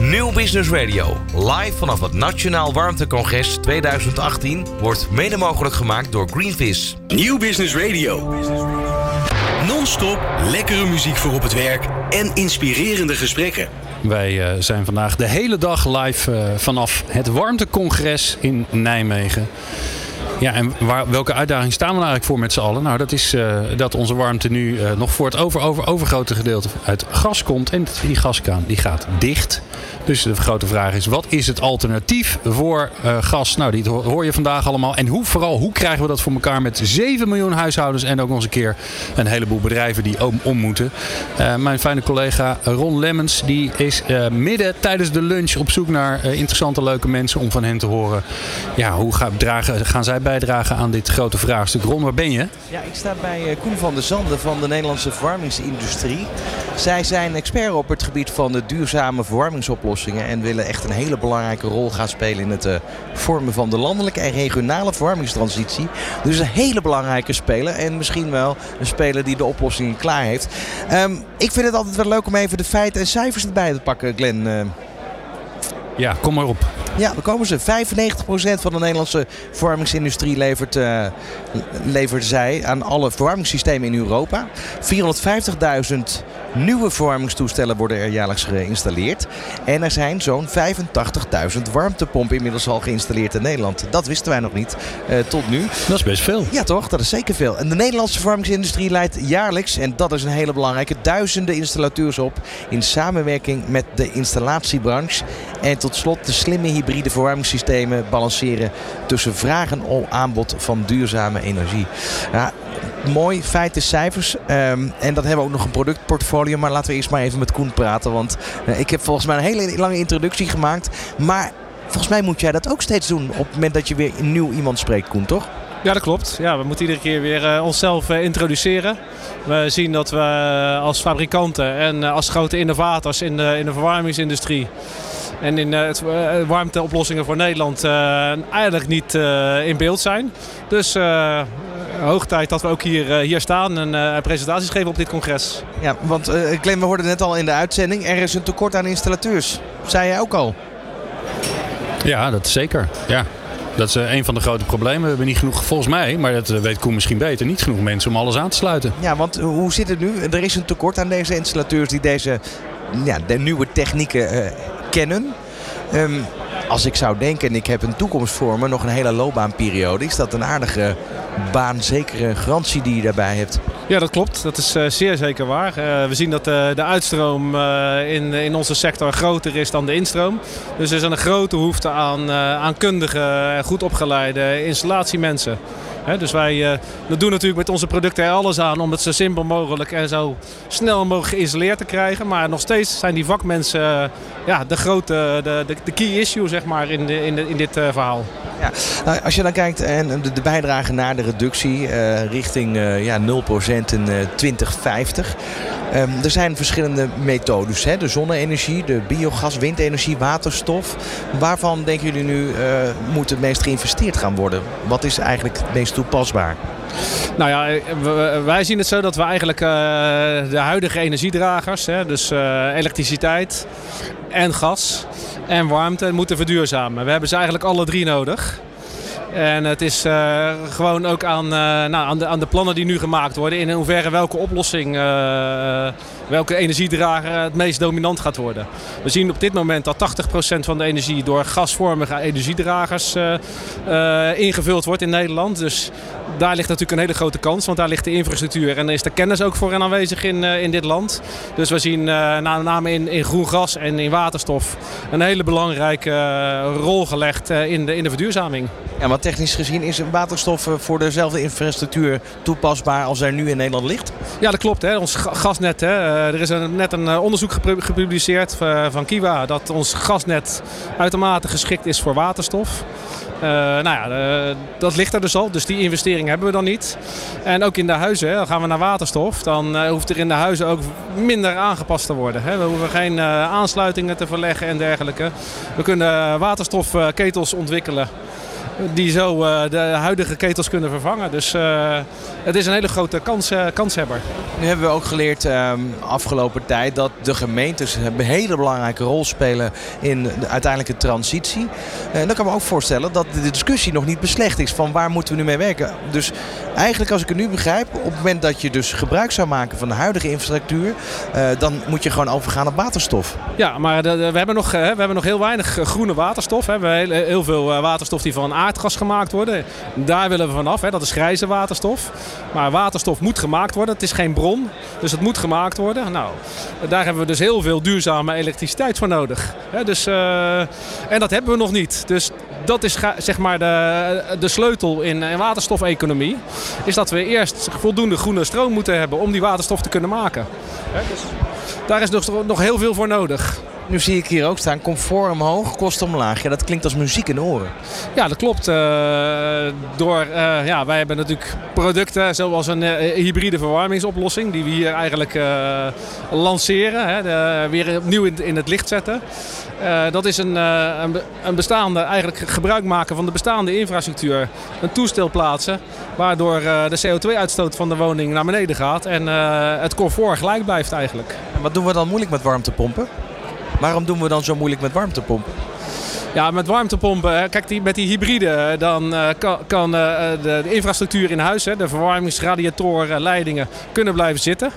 Nieuw Business Radio, live vanaf het Nationaal Warmtecongres 2018, wordt mede mogelijk gemaakt door Greenvis. Nieuw Business Radio. Non-stop lekkere muziek voor op het werk en inspirerende gesprekken. Wij zijn vandaag de hele dag live vanaf het Warmtecongres in Nijmegen. Ja, en welke uitdaging staan we nou eigenlijk voor met z'n allen? Nou, dat is dat onze warmte nu nog voor het overgrote gedeelte uit gas komt. En die gaskraan die gaat dicht. Dus de grote vraag is, wat is het alternatief voor gas? Nou, die hoor je vandaag allemaal. En hoe krijgen we dat voor elkaar met 7 miljoen huishoudens en ook nog eens een keer een heleboel bedrijven die om moeten. Mijn fijne collega Ron Lemmens, die is midden tijdens de lunch op zoek naar interessante, leuke mensen om van hen te horen. Ja, hoe gaan zij bijdragen aan dit grote vraagstuk? Ron, waar ben je? Ja, ik sta bij Koen van der Zanden van de Nederlandse verwarmingsindustrie. Zij zijn expert op het gebied van de duurzame verwarmingsoplossingen en willen echt een hele belangrijke rol gaan spelen in het vormen van de landelijke en regionale verwarmingstransitie. Dus een hele belangrijke speler en misschien wel een speler die de oplossingen klaar heeft. Ik vind het altijd wel leuk om even de feiten en cijfers erbij te pakken, Glenn. Ja, kom maar op. Ja, daar komen ze. 95% van de Nederlandse verwarmingsindustrie levert zij aan alle verwarmingssystemen in Europa. 450.000 nieuwe verwarmingstoestellen worden er jaarlijks geïnstalleerd. En er zijn zo'n 85.000 warmtepompen inmiddels al geïnstalleerd in Nederland. Dat wisten wij nog niet tot nu. Dat is best veel. Ja toch, dat is zeker veel. En de Nederlandse verwarmingsindustrie leidt jaarlijks, en dat is een hele belangrijke, duizenden installateurs op in samenwerking met de installatiebranche. En tot slot de slimme hybride verwarmingssystemen balanceren tussen vraag en aanbod van duurzame energie. Ja, mooi, feiten, cijfers. En dan hebben we ook nog een productportfolio. Maar laten we eerst maar even met Koen praten. Want ik heb volgens mij een hele lange introductie gemaakt. Maar volgens mij moet jij dat ook steeds doen op het moment dat je weer een nieuw iemand spreekt, Koen, toch? Ja, dat klopt. Ja, we moeten iedere keer weer onszelf introduceren. We zien dat we als fabrikanten en als grote innovators in de verwarmingsindustrie en in warmteoplossingen voor Nederland eigenlijk niet in beeld zijn. Dus hoog tijd dat we ook hier staan en presentaties geven op dit congres. Ja, want Glenn, we hoorden net al in de uitzending, er is een tekort aan installateurs. Zei jij ook al? Ja, dat is zeker. Ja. Dat is een van de grote problemen. We hebben niet genoeg, volgens mij, maar dat weet Koen misschien beter, niet genoeg mensen om alles aan te sluiten. Ja, want hoe zit het nu? Er is een tekort aan deze installateurs die de nieuwe technieken kennen. Als ik zou denken, en ik heb een toekomst voor me, nog een hele loopbaanperiode, is dat een aardige baanzekere garantie die je daarbij hebt? Ja, dat klopt. Dat is zeer zeker waar. We zien dat de uitstroom in onze sector groter is dan de instroom. Dus er is een grote behoefte aan kundige en goed opgeleide installatiemensen. Dus wij doen natuurlijk met onze producten er alles aan om het zo simpel mogelijk en zo snel mogelijk geïnstalleerd te krijgen. Maar nog steeds zijn die vakmensen de key issue, zeg maar, in dit verhaal. Ja. Nou, als je dan kijkt en de bijdrage naar de reductie richting 0% in 2050. Er zijn verschillende methodes. Hè? De zonne-energie, de biogas, windenergie, waterstof. Waarvan denken jullie nu moet het meest geïnvesteerd gaan worden? Wat is eigenlijk het meest toepasbaar? Nou ja, wij zien het zo dat we eigenlijk de huidige energiedragers, dus elektriciteit en gas en warmte, moeten verduurzamen. We hebben ze eigenlijk alle drie nodig. En het is gewoon ook aan de plannen die nu gemaakt worden, in hoeverre welke oplossing, welke energiedrager het meest dominant gaat worden. We zien op dit moment dat 80% van de energie door gasvormige energiedragers ingevuld wordt in Nederland. Dus daar ligt natuurlijk een hele grote kans, want daar ligt de infrastructuur en is de kennis ook voor aanwezig in dit land. Dus we zien met name in groen gas en in waterstof een hele belangrijke rol gelegd in de verduurzaming. Ja, maar technisch gezien is waterstof voor dezelfde infrastructuur toepasbaar als er nu in Nederland ligt? Ja, dat klopt. Ons gasnet, er is net een onderzoek gepubliceerd van Kiwa dat ons gasnet uitermate geschikt is voor waterstof. Dat ligt er dus al, dus die investering hebben we dan niet. En ook in de huizen, dan gaan we naar waterstof, dan hoeft er in de huizen ook minder aangepast te worden. We hoeven geen aansluitingen te verleggen en dergelijke. We kunnen waterstofketels ontwikkelen die zo de huidige ketels kunnen vervangen. Dus het is een hele grote kanshebber. Nu hebben we ook geleerd afgelopen tijd dat de gemeentes een hele belangrijke rol spelen in de uiteindelijke transitie. Dan kan ik me ook voorstellen dat de discussie nog niet beslecht is van waar moeten we nu mee werken. Dus eigenlijk, als ik het nu begrijp, op het moment dat je dus gebruik zou maken van de huidige infrastructuur, dan moet je gewoon overgaan op waterstof. Ja, maar we hebben nog heel weinig groene waterstof. We hebben heel veel waterstof die van aardgas gemaakt worden. Daar willen we vanaf. Dat is grijze waterstof. Maar waterstof moet gemaakt worden. Het is geen bron, dus het moet gemaakt worden. Nou, daar hebben we dus heel veel duurzame elektriciteit voor nodig. En dat hebben we nog niet. Dus dat is zeg maar de sleutel in waterstofeconomie. Is dat we eerst voldoende groene stroom moeten hebben om die waterstof te kunnen maken. Dus daar is nog heel veel voor nodig. Nu zie ik hier ook staan, comfort omhoog, kosten omlaag. Ja, dat klinkt als muziek in de oren. Ja, dat klopt. Wij hebben natuurlijk producten zoals een hybride verwarmingsoplossing die we hier eigenlijk lanceren. Weer opnieuw in het licht zetten. Dat is een bestaande, eigenlijk gebruik maken van de bestaande infrastructuur. Een toestel plaatsen waardoor de CO2-uitstoot van de woning naar beneden gaat. En het comfort gelijk blijft eigenlijk. En wat doen we dan moeilijk met warmtepompen? Waarom doen we dan zo moeilijk met warmtepompen? Ja, met warmtepompen, kijk, met die hybride, dan kan de infrastructuur in huis, de verwarmingsradiatoren, leidingen, kunnen blijven zitten.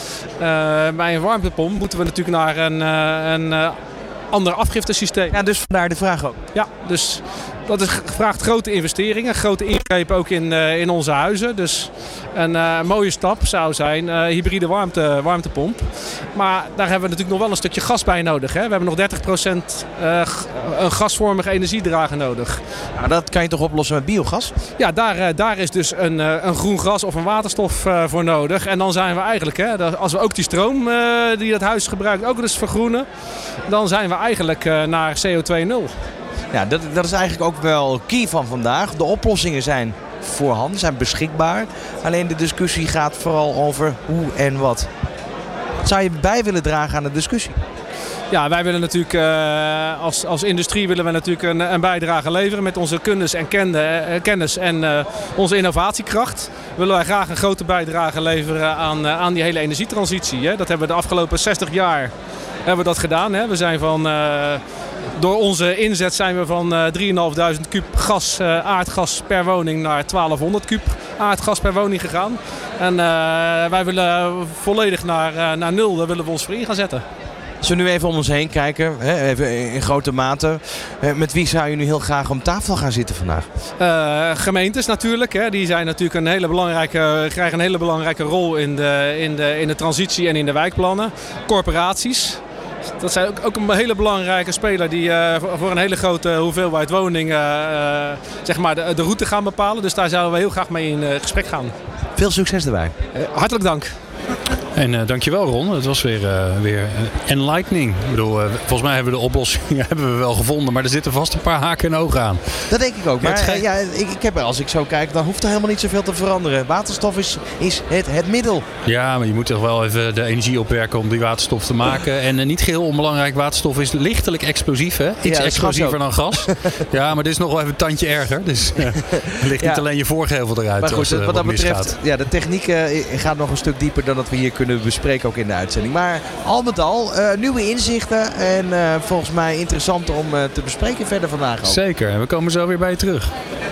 Bij een warmtepomp moeten we natuurlijk naar een ander afgiftesysteem. Ja, dus vandaar de vraag ook. Ja, dus dat vraagt grote investeringen, grote ingrepen ook in onze huizen. Dus een mooie stap zou zijn hybride warmtepomp. Maar daar hebben we natuurlijk nog wel een stukje gas bij nodig. We hebben nog 30% een gasvormige energiedrager nodig. Nou, dat kan je toch oplossen met biogas? Ja, daar is dus een groen gas of een waterstof voor nodig. En dan zijn we eigenlijk, als we ook die stroom die dat huis gebruikt ook dus vergroenen, dan zijn we eigenlijk naar CO2 nul. Ja, dat is eigenlijk ook wel key van vandaag. De oplossingen zijn voorhanden, zijn beschikbaar. Alleen de discussie gaat vooral over hoe en wat. Zou je bij willen dragen aan de discussie? Ja, wij willen natuurlijk als industrie willen we natuurlijk een bijdrage leveren met onze kundes en kennis en onze innovatiekracht. Willen wij graag een grote bijdrage leveren aan die hele energietransitie. Dat hebben we de afgelopen 60 jaar dat gedaan. We zijn door onze inzet zijn we van 3.500 kub aardgas per woning naar 1200 kub aardgas per woning gegaan. En wij willen volledig naar nul, daar willen we ons voor in gaan zetten. Als we nu even om ons heen kijken, even in grote mate. Met wie zou je nu heel graag om tafel gaan zitten vandaag? Gemeentes natuurlijk. Die zijn natuurlijk krijgen een hele belangrijke rol in de transitie en in de wijkplannen. Corporaties. Dat zijn ook een hele belangrijke speler die voor een hele grote hoeveelheid woningen zeg maar de route gaan bepalen. Dus daar zouden we heel graag mee in gesprek gaan. Veel succes erbij. Hartelijk dank. En dankjewel Ron, het was weer enlightening. Ik bedoel, volgens mij hebben we de oplossing hebben we wel gevonden, maar er zitten vast een paar haken en ogen aan. Dat denk ik ook, maar als ik zo kijk, dan hoeft er helemaal niet zoveel te veranderen. Waterstof is het middel. Ja, maar je moet toch wel even de energie opwerken om die waterstof te maken. En niet geheel onbelangrijk, waterstof is lichtelijk explosief, hè? Iets explosiever dan gas. Ja, maar dit is nog wel even een tandje erger. Dus er ligt niet alleen je voorgevel eruit. Maar goed, wat dat betreft, de techniek gaat nog een stuk dieper dan dat we hier kunnen bespreken ook in de uitzending. Maar al met al, nieuwe inzichten en volgens mij interessant om te bespreken verder vandaag ook. Zeker, en we komen zo weer bij je terug.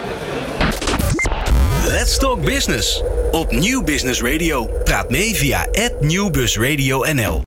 Let's Talk Business op Nieuw Business Radio. Praat mee via @NewBusRadioNL.